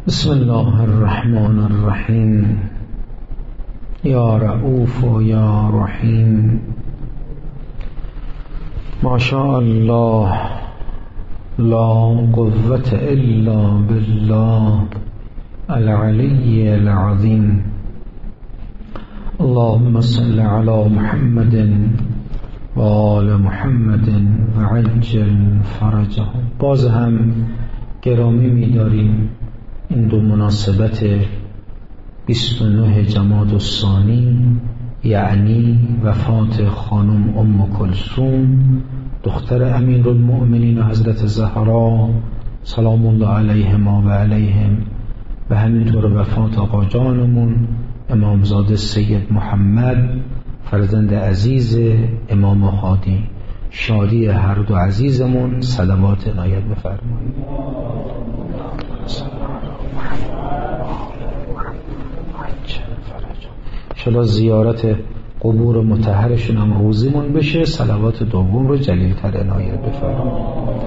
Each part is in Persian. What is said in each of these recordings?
بسم الله الرحمن الرحیم. یا رؤوف و یا رحیم. ما شاء الله لا قوة الا بالله العلی العظیم. اللهم صل علی محمد و آل محمد و عجل فرجهم. باز هم گرامی می‌داریم این دو مناسبت 29 جمادی الثانی، یعنی وفات خانم ام کلثوم دختر امیرالمؤمنین حضرت زهرا سلام الله علیهما و علیهم، و همینطور وفات آقا جانمون امامزاده سید محمد فرزند عزیز امام هادی. شادی هر دو عزیزمون صلوات عنایت بفرمایید. انشاءالله زیارت قبور مطهرشون هم روزیمون بشه. صلوات دوم رو جلیل‌تر عنایت بفرمایید.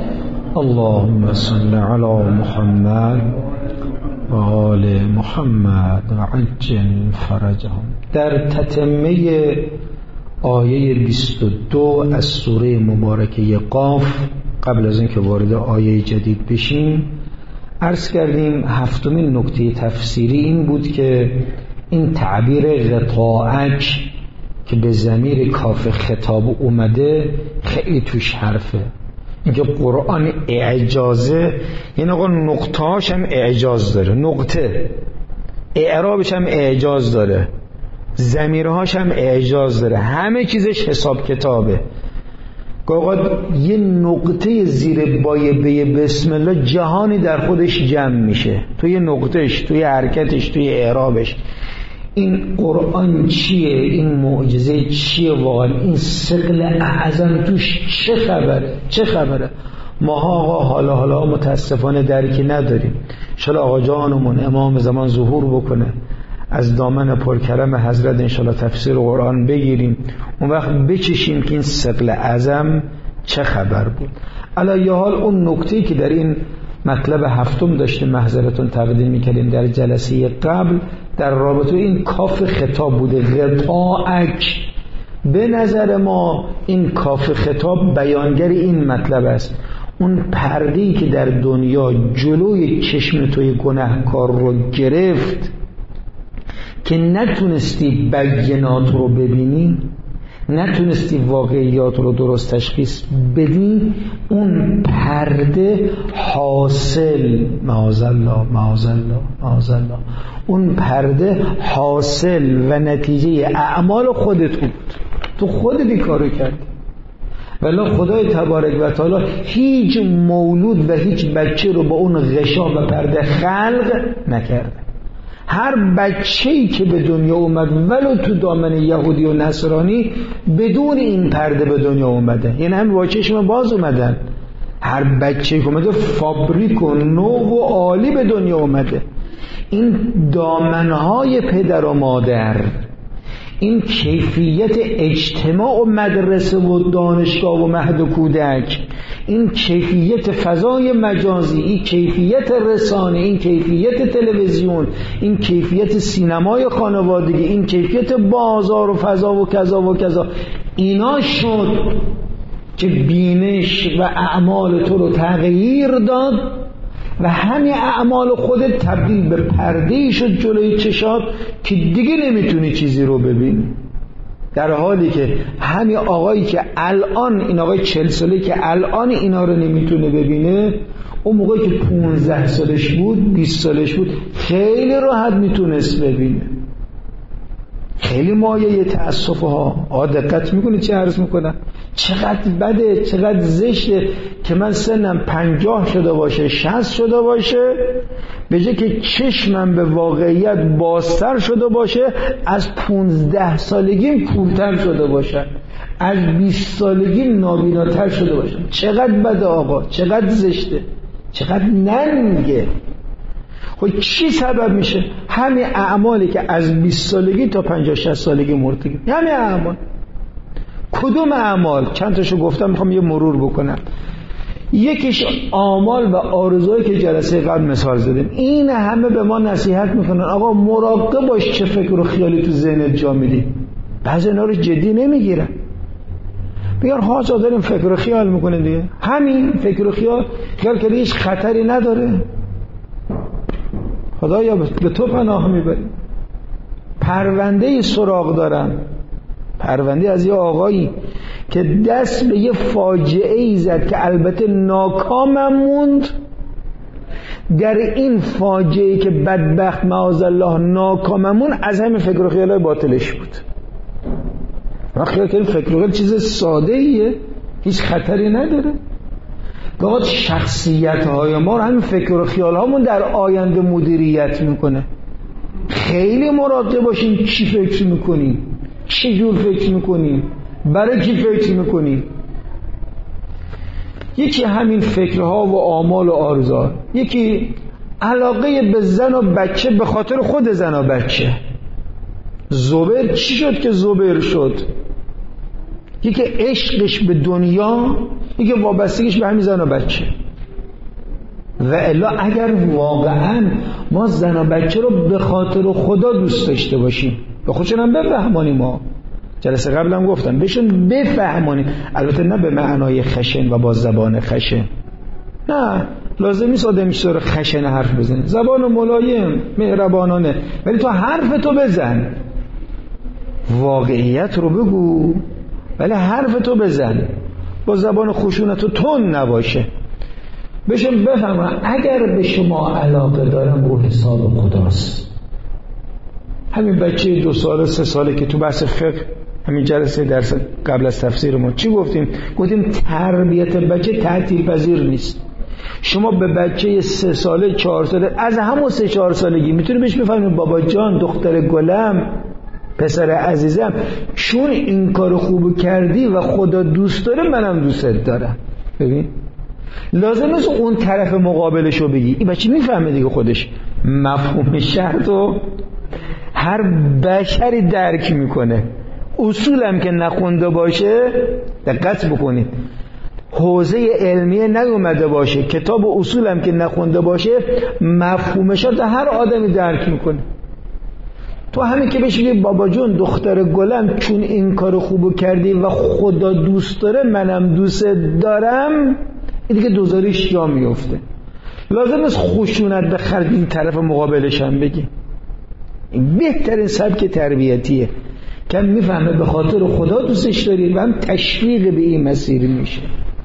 اللهم صل علی محمد و آل محمد و عجل فرجهم. در تتمه آیه 22 از سوره مبارکه قاف، قبل از اینکه وارد آیه جدید بشیم، عرض کردیم هفتمین نکته تفسیری این بود که این تعبیر غطاءک که به ضمیر کاف خطاب اومده خیلی توش حرفه. اینکه قرآن اعجازه، یعنی آقا نقطه‌هاش هم اعجاز داره، نقطه اعرابش هم اعجاز داره، ضمیرهاش هم اعجاز داره، همه چیزش حساب کتابه. آقا یه نقطه زیر بایه بسم الله جهانی در خودش جمع میشه، توی نقطهش، توی حرکتش، توی اعرابش. این قرآن چیه؟ این معجزه چیه واقعا؟ این ثقل اعظم توش چه خبره؟ ماها آقا حالا متاسفانه درکی نداریم. انشاءالله آقا جانمون امام زمان ظهور بکنه، از دامن پرکرم حضرت انشاءالله تفسیر قرآن بگیریم، اون وقت بچشیم که این ثقل اعظم چه خبر بود. علی حال اون نکته‌ای که در این مطلب هفتم داشتیم محضرتون تقدیم می‌کردیم در جلسه قبل، در رابطه این کاف خطاب بوده، غطاءک. به نظر ما این کاف خطاب بیانگر این مطلب است، اون پرده‌ای که در دنیا جلوی چشم توی گناهکار رو گرفت که نتونستی بینات رو ببینی، نتونستی واقعیات رو درست تشخیص بدی، اون پرده حاصل معاذالله اون پرده حاصل و نتیجه اعمال خودت بود. تو خودت این کارو کردی. ولی خدای تبارک و تعالی هیچ مولود و هیچ بچه رو با اون غشا و پرده خلق نکرده. هر بچه‌ای که به دنیا اومد ولو تو دامن یهودی و نصرانی بدون این پرده به دنیا اومده، یعنی هم با چشم باز اومدن. هر بچه‌ای که اومده فابریک و نو و عالی به دنیا اومده. این دامنهای پدر و مادر، این کیفیت اجتماع و مدرسه و دانشگاه و مهد و کودک، این کیفیت فضای مجازی، این کیفیت رسانه، این کیفیت تلویزیون، این کیفیت سینمای خانوادگی، این کیفیت بازار و فضا و کذا و کذا، اینا شد که بینش و اعمال تو رو تغییر داد و همین اعمال خودت تبدیل به پرده‌ای شد جلوی چشات که دیگه نمیتونی چیزی رو ببینی. در حالی که همین آقایی که الان، این آقای 40 ساله که الان اینا رو نمیتونه ببینه، اون موقعی که 15 سالش بود، 20 سالش بود، خیلی راحت میتونست ببینه. خیلی مایه تأسفه ها. دقت میکنی چه عرض میکنم؟ چقدر بده، چقدر زشته که من سنم 50 شده باشه، 60 شده باشه، به جای که چشمم به واقعیت بازتر شده باشه، از 15 سالگیم کورتر شده باشه، از 20 سالگیم نابیناتر شده باشه. چقدر بده آقا، چقدر زشته، چقدر ننگه. خب چی سبب میشه؟ همین اعمالی که از 20 سالگی تا 50-60 سالگی مرتکب، همین اعمال. کدوم اعمال؟ چند تاشو گفتم، میخوام یه مرور بکنم. یکیش آمال و آرزوهایی که جلسه قبل مثال زدیم. این همه به ما نصیحت میکنن آقا مراقب باش چه فکر و خیالی تو ذهنت جا میدی. بعضی اینا رو جدی نمیگیرن، میگن حاجا داریم فکر و خیال میکنه دیگه، همین فکر و خیال که هیچ خطری نداره. خدایا به تو پناه میبریم. پرونده سراغ دارن، پرونده از یه آقایی که دست به یه فاجعه ای زد که البته ناکامم موند. در این فاجعه که بدبخت معاذالله ناکامم موند از همین فکر و خیالای باطلش بود. ما خیال کنیم فکر و خیال چیز ساده ایه، هیچ خطری نداره. باید شخصیت های ما رو همین فکر و خیال هامون در آینده مدیریت میکنه. خیلی مراقب باشیم چی فکر میکنیم، چه جور فکر میکنیم، برای چی فکر میکنیم. یکی همین فکرها و آمال و آرزوها، یکی علاقه به زن و بچه به خاطر خود زن و بچه. زبیر چی شد که زبیر شد؟ یکی عشقش به دنیا، یکی وابستگیش به همین زن و بچه. و الا اگر واقعا ما زن و بچه رو به خاطر خدا دوست داشته باشیم، به خودشون هم بفهمانیم. ما جلسه قبلم گفتم بهشون بفهمانیم، البته نه به معنای خشن و با زبان خشن، نه لازم نیست آدم سر خشن حرف بزنه، زبان ملایم مهربانانه، ولی تو حرف تو بزن، واقعیت رو بگو ولی حرف تو بزن، با زبان خشونت و تون نباشه. بهشون بفهمن اگر به شما علاقه دارم رو حساب خداست. همین بچه 2 ساله 3 ساله که تو بحث فقه همین جلسه درس قبل از تفسیر ما چی گفتیم؟ گفتیم تربیت بچه تعطیل پذیر نیست. شما به بچه 3 ساله 4 ساله از همون 3-4 سالگی میتونی بهش بفهمید بابا جان، دختر گلم، پسر عزیزم، چون این کارو خوب کردی و خدا دوست داره منم دوستت دارم. ببین لازم نیست اون طرف مقابلشو بگی، این بچه میفهمه دیگه خودش مفهوم شرط و هر بشری درک میکنه. اصولم که نخونده باشه دقت بکنید، حوزه علمیه نیومده باشه، کتاب اصولم که نخونده باشه مفهومش رو هر آدمی درک میکنه. تو همین که بهش بگی بابا جون دختر گلم چون این کارو خوبو کردی و خدا دوست داره منم دوست دارم، این دیگه دوزاریش جا میفته. لازم است خشونت به خرج این طرف مقابلش هم بگی. این بهترین سبک تربیتیه که میفهمه به خاطر خدا دوستش داری و هم تشویق به این مسیر میشه.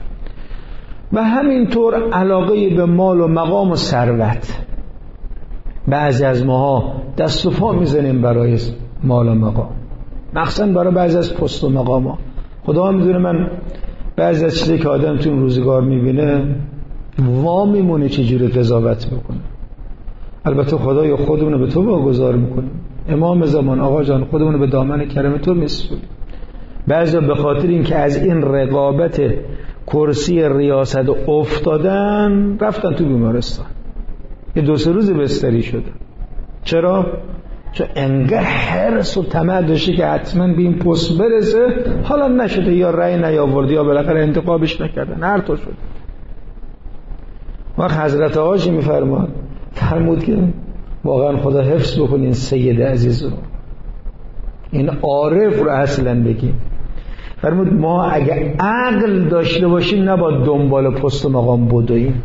و همینطور علاقه به مال و مقام و ثروت. بعضی از ماها دست و پا میزنیم برای مال و مقام، مخصوصا برای بعضی از پست و مقام ها. خدا میدونه من بعضی از چیزی که آدم تو این روزگار میبینه وا میمونه چجوری قضاوت میکنه. البته خدای خودمونو به تو واگذار میکنیم، امام زمان آقا جان خودمونو به دامن کرم تو میسپاریم. بعضی به خاطر اینکه از این رقابت کرسی ریاست افتادن رفتن تو بیمارستان، یه 2-3 روز بستری شده. چرا؟ چون انقدر حرص و طمع داشته که حتما به این پست برسه، حالا نشده، یا رأی نیاورد یا بالاخره انتخابش نکردن، هر طور شد. وقت حضرت آقاش فرمود که واقعا خدا حفظ بکنین سید عزیز رو، این عارف رو اصلا بگیم. فرمود ما اگه عقل داشته باشیم نباید دنبال پست و مقام بدویم.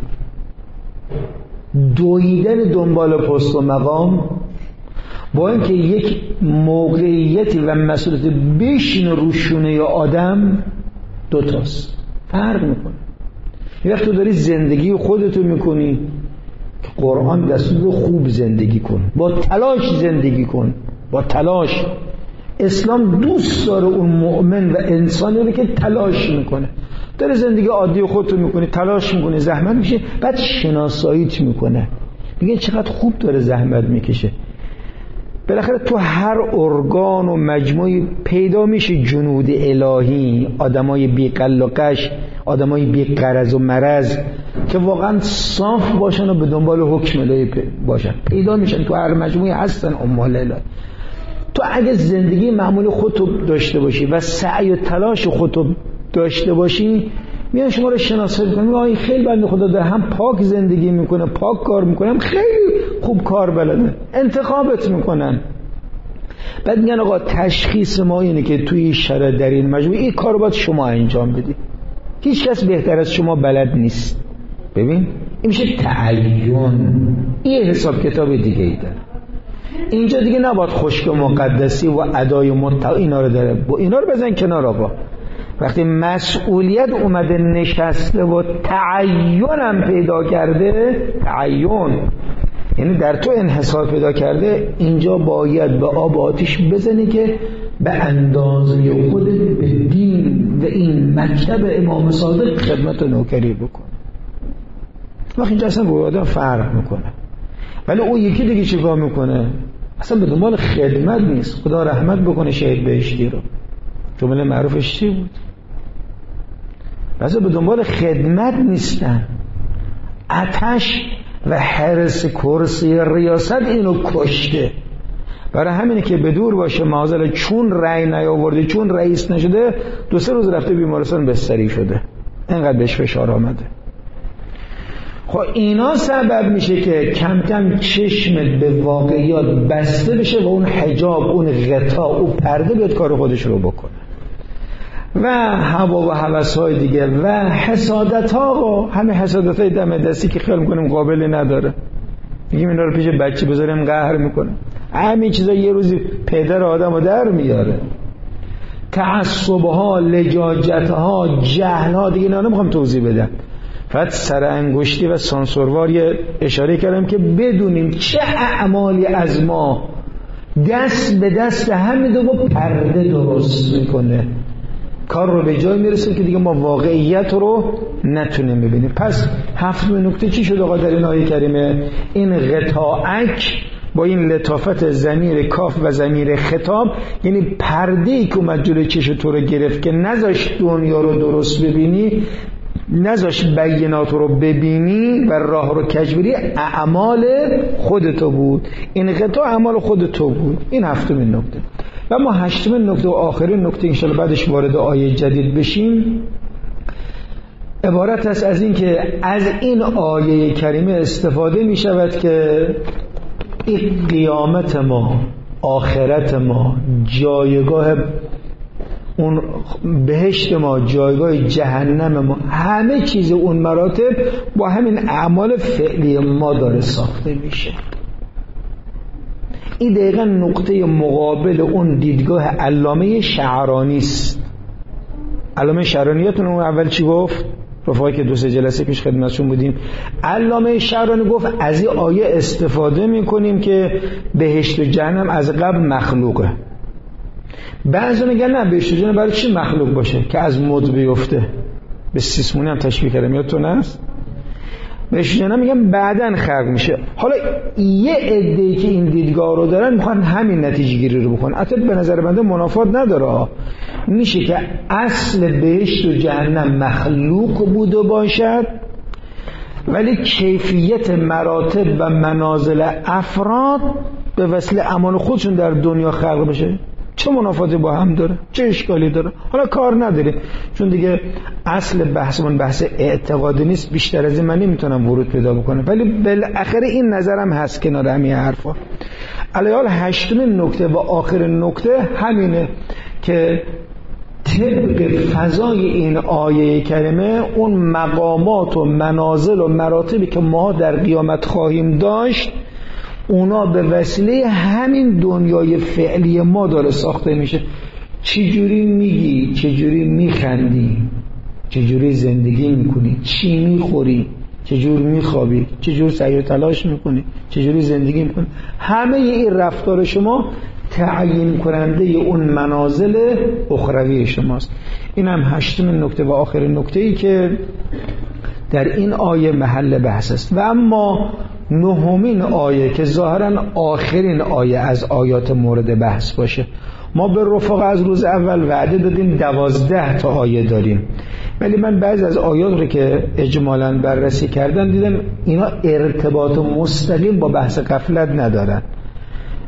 دویدن دنبال پست و مقام با اینکه یک موقعیتی و مسئولیت بشینه روشونه یا آدم دوتاست، فرق میکنه. یه وقت تو داری زندگی خودتو میکنی که قرآن دستور خوب زندگی کن، با تلاش زندگی کن، با تلاش. اسلام دوست داره اون مؤمن و انسانی که تلاش میکنه. داره زندگی عادی خودتو میکنی، تلاش میکنی، زحمت میشه، بعد شناساییت میکنه، میگه چقدر خوب داره زحمت میکشه. بالاخره تو هر ارگان و مجموعی پیدا میشه جنود الهی، آدمای بی قل و قش، آدمای بی غرض و مرض که واقعا صاف باشن و به دنبال حکم الهی باشن، پیدا میشن تو هر مجموعی هستن اموال الهی. تو اگه زندگی معمول خودتو داشته باشی و سعی و تلاش خودتو داشته باشی، میان شما رو شناسایی میکنن، میگن این خیلی بنده خدا داره، هم پاک زندگی میکنه، پاک کار میکنه، هم خیلی خوب کار بلده، انتخابت میکنن. بعد میگن آقا تشخیص ما اینه که توی شرایط در این مجموعه این کار رو باید شما انجام بدید، هیچ کس بهتر از شما بلد نیست. ببین این میشه تعین. این حساب کتاب دیگه ای داره. اینجا دیگه نباید خشک مقدسی و ادای متقی اینا رو داره، با اینا رو بزن کنار. آقا وقتی مسئولیت اومده نشسته و تعینم پیدا کرده، تعین یعنی در تو انحصار پیدا کرده، اینجا باید به آب آتیش بزنی که به اندازه خودت به دین و این مکتب امام صادق خدمت و نوکری بکن. وقتی اینجا اصلا روی آدم فرق میکنه. ولی اون یکی دیگه چیکار میکنه؟ اصلا به دنبال خدمت نیست. خدا رحمت بکنه شهید بهشتی رو، جمله معروفش چی بود؟ اصلا به دنبال خدمت نیستن. آتش و حرص کرسی ریاست اینو کشته. برای همینه که به دور باشه معاذالله، چون رأی نیاورده، چون رئیس نشده، 2-3 روز رفته بیمارستان بستری شده، اینقدر بهش فشار آمده. خب اینا سبب میشه که کم کم چشمت به واقعیات بسته بشه و اون حجاب، اون غطا، اون پرده بیاد کار خودش رو بکنه. و هوا و هوس‌های دیگه و حسادت‌ها و همه حسادت‌های دم دستی که خیال می‌کنیم قابلی نداره، میگیم اینا رو پیش بچه بذاریم قهر میکنه. همین چیزا یه روزی پدر آدمو در میاره. تعصب‌ها، لجاجت‌ها، جهل‌ها دیگه اینا نمیخوام توضیح بدم. فقط سر انگشتی و سانسوروار یه اشاره کردم که بدونیم چه اعمالی از ما دست به دست همین دو پرده درست میکنه، کار رو به جای میرسه که دیگه ما واقعیت رو نتونیم ببینیم. پس 7 نکته چی شد آقا در این آیه کریمه؟ این غطاءک با این لطافت ضمیر کاف و ضمیر خطاب، یعنی پرده‌ای که اومد جلوی چش تو رو گرفت که نذاش دنیا رو درست ببینی، نذاش بینات رو ببینی و راه رو کج بری، اعمال خودتو بود. این غطا اعمال خودتو بود. این 7 نکته. و ما 8 نکته و آخرین نکته انشاءالله بعدش وارد آیه جدید بشیم، عبارت است از این که از این آیه کریمه استفاده می شود که این قیامت ما، آخرت ما، جایگاه اون بهشت ما، جایگاه جهنم ما، همه چیز اون مراتب با همین اعمال فعلی ما داره ساخته میشه. این دقیقا نقطه مقابل اون دیدگاه علامه شعرانی است. علامه شعرانیتون اون اول چی گفت؟ رفاقی که 2-3 جلسه پیش خدمتشون بودیم، علامه شعرانی گفت از این آیه استفاده میکنیم که بهشت و جهنم از قبل مخلوقه. بعضی میگن نه، بهشت و جهنم برای چی مخلوق باشه که از مد بیفته؟ به سیسمونی هم تشبیه کردم، یادتون هست؟ بهشت و جهنم میگن بعدن خلق میشه. حالا یه عده‌ای که این دیدگاه رو دارن میخوان همین نتیجه گیری رو بکنن. البته به نظر بنده منافات نداره. میشه که اصل بهشت و جهنم مخلوق بوده باشد، ولی کیفیت مراتب و منازل افراد به وسیله اعمال خودشون در دنیا خلق بشه. چه منافاتی با هم داره؟ چه اشکالی داره؟ حالا کار نداره، چون دیگه اصل بحثمون بحث اعتقادی نیست، بیشتر از این من نمیتونم ورود پیدا بکنم، ولی بالاخره این نظرم هست کنار همین حرفا. علیال 8 نکته و آخر نکته همینه که طبق فضای این آیه کریمه اون مقامات و منازل و مراتبی که ما در قیامت خواهیم داشت، اونا به وسیله همین دنیای فعلی ما داره ساخته میشه. چجوری میگی، چجوری میخندی، چجوری زندگی میکنی، چی میخوری، چجوری میخوابی، چجوری سعی و تلاش میکنی، چجوری زندگی میکنی، همه این رفتار شما تعیین کننده اون منازل اخروی شماست. این هم 8 نکته و آخرین نکته‌ای که در این آیه محل بحث است. و اما 9مین آیه که ظاهرا آخرین آیه از آیات مورد بحث باشه، ما به رفقا از روز اول وعده دادیم 12 تا آیه داریم، ولی من بعضی از آیات رو که اجمالاً بررسی کردم دیدم اینا ارتباط مستقیم با بحث غفلت ندارن.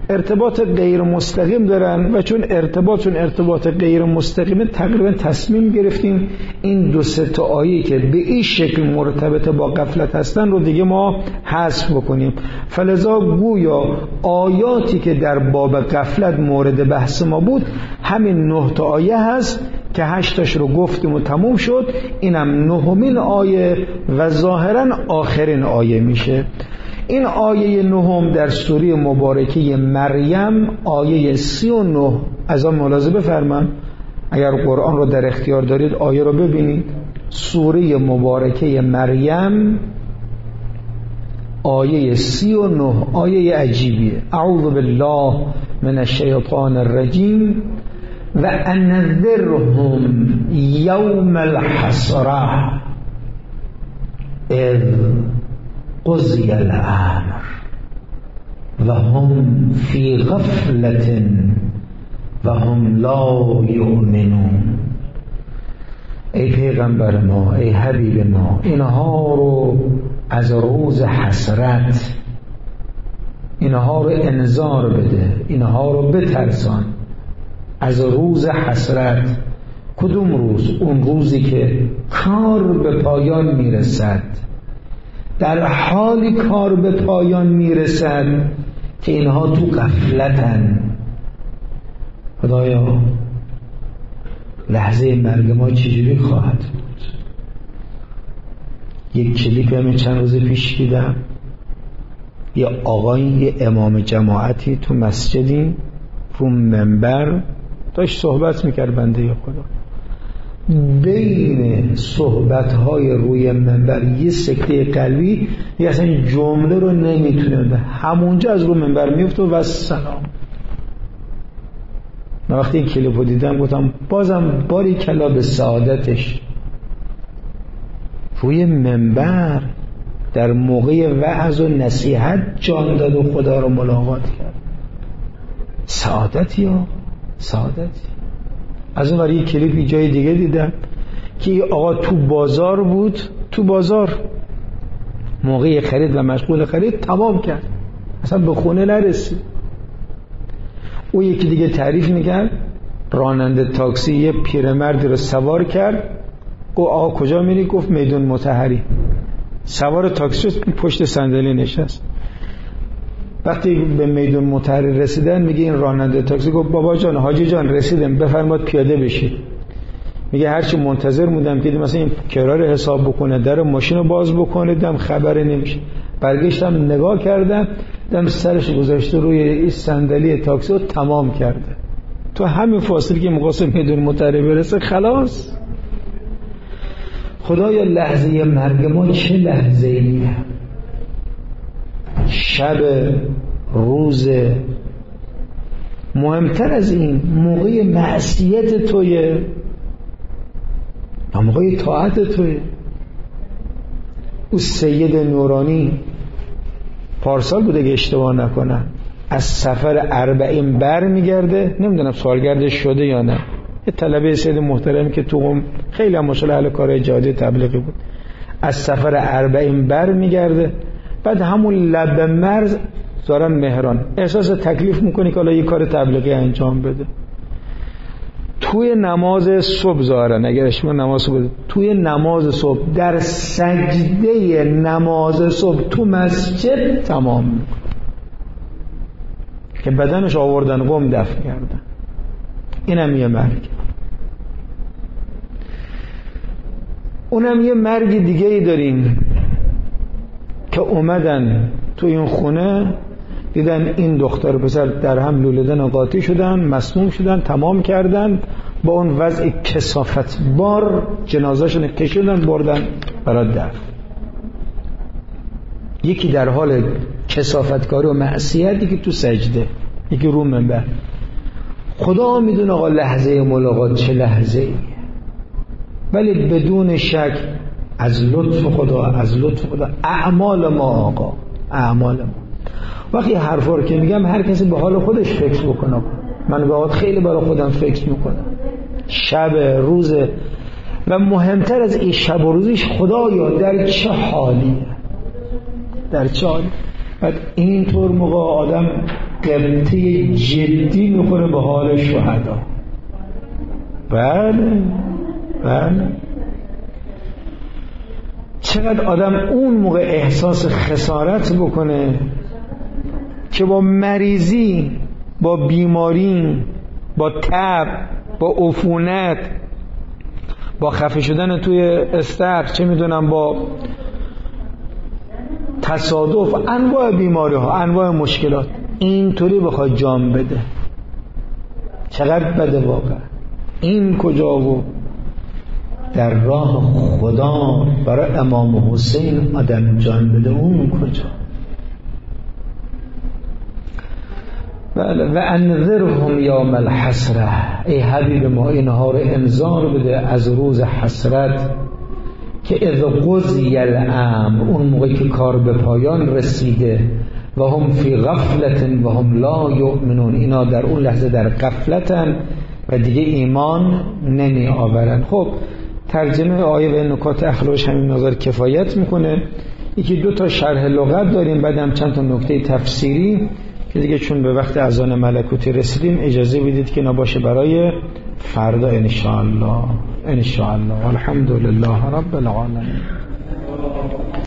ارتباط غیر مستقیم دارن و چون ارتباط غیر مستقیم تقریبا تصمیم گرفتیم این 2-3 آیه که به این شکل مرتبط با غفلت هستن رو دیگه ما حذف بکنیم. فلذا گویا آیاتی که در باب غفلت مورد بحث ما بود همین 9 آیه هست که 8 رو گفتیم و تموم شد. اینم 9مین آیه و ظاهرا آخرین آیه میشه. این آیه 9 در سوره مبارکه مریم آیه 39. از آن ملاحظه بفرمایید، اگر قرآن رو در اختیار دارید آیه رو ببینید. سوره مبارکه مریم آیه 39 آیه عجیبیه. اعوذ بالله من الشیطان الرجیم و انذرهم یوم الحسره اذ قضی الامر و هم فی غفلة و هم لا یؤمنون. ای پیغمبر ما، ای حبیب ما، اینها رو از روز حسرت، اینها رو انذار بده، اینها رو بترسان از روز حسرت. کدوم روز؟ اون روزی که کار به پایان میرسد. در حالی کار به پایان میرسد که اینها تو غفلتن. خدایا لحظه مرگ ما چجوری خواهد بود؟ یک کلیپ همین چند روز پیش دیدم، یه آقایی، یه امام جماعتی تو مسجدی رو منبر داشت صحبت میکرد. بنده خدا بین صحبت‌های روی منبر یه سکته قلبی، یه اصلا جمله رو نمیتونه، همونجا از رو منبر میفته و سلام. من وقتی این کلیپ رو دیدم گفتم بازم باری کلا به سعادتش. روی منبر در موقع وعظ و نصیحت جان داد و خدا رو ملاقات کرد. سعادتی ها، سعادتی. از اون وری کلیپی جای دیگه دیدم که آقا تو بازار بود، تو بازار موقع خرید و مشغول خرید تمام کرد، اصلا به خونه نرسید. او یکی دیگه تعریف میکرد راننده تاکسی یه پیرمردی رو سوار کرد. گفت آقا کجا میری؟ گفت میدون مطهری. سوار تاکسی شد، پشت صندلی نشست. وقتی به میدون مطهری رسیدن میگه این راننده تاکسی گفت بابا جان، حاجی جان رسیدم، بفرماد پیاده بشید. میگه هرچی منتظر بودم که مثلا این کرار حساب بکنه، در ماشین رو باز بکنه، دم خبری نمیشه. برگشتم نگاه کردم، دم سرش گذاشته روی این صندلی تاکسی رو تمام کرده. تو همین فاصله که مقاسم میدون مطهری برسه خلاص. خدایا لحظه مرگ ما چه لحظه ایه؟ شب، روز، مهمتر از این موقع معصیت تویه یا موقع طاعت تویه. او سید نورانی پارسال بوده که اشتباه نکنم از سفر 40 بر میگرده، نمیدونم سالگردش شده یا نه، یه طلبه سید محترمی که تو خیلی هم ماشاءالله اهل کار جهادی تبلیغی بود، از سفر 40 بر میگرده. بعد همون لب مرز زارن مهران احساس تکلیف میکنی که حالا یه کار تبلیغی انجام بده. توی نماز صبح زارن، اگر شما نماز صبح توی نماز صبح در سجده نماز صبح تو مسجد تمام میکنه که بدنش آوردن قم دفن کردن. اینم یه مرگ. اونم یه مرگ دیگه ای داریم که اومدن تو این خونه دیدن این دختر پسر در هم لولدن قاطی شدن، مسموم شدن، تمام کردن. با اون وضع کثافت بار جنازه‌شون کشیدن بردن برای دفن. یکی در حال کثافتکاری و معصیت، یکی تو سجده، یکی رو منبر. خدا میدونه آقا لحظه ملاقات چه لحظه ایه، ولی بدون شک از لطف خدا اعمال ما آقا، اعمال ما. وقتی حرفا رو که میگم هر کسی به حال خودش فکر بکنه. من به خیلی برای خودم فکر میکنم، شب روز، و مهمتر از این شب و روزش خدایا در چه حالیه، در چه حالی. بعد اینطور موقع آدم قبطه جدی میخوره به حال شهدا. بله بله. چقدر آدم اون موقع احساس خسارت بکنه که با مریضی، با بیماری، با تب، با عفونت، با خفه شدن توی استر، چه میدونم با تصادف، انواع بیماری ها، انواع مشکلات، اینطوری بخواد جام بده. چقدر بده واقعا. این کجا و در راه خدا برای امام حسین آدم جان بده، اون کجا؟ بله. و انذرهم یوم الحسره، ای حبیب ما اینها رو انذار بده از روز حسرت که اذا قضی الامر، اون موقعی که کار به پایان رسیده، و هم فی غفلت و هم لا یؤمنون، اینا در اون لحظه در غفلتن و دیگه ایمان نمی آورن. خب ترجمه آیه و نکات اخلاقش همین نظر کفایت میکنه. یکی دو تا شرح لغت داریم، بعدم چند تا نکته تفسیری که دیگه چون به وقت اذان ملکوتی رسیدیم اجازه بدید که نباشه برای فردا ان شاء الله. الحمدلله رب العالمین.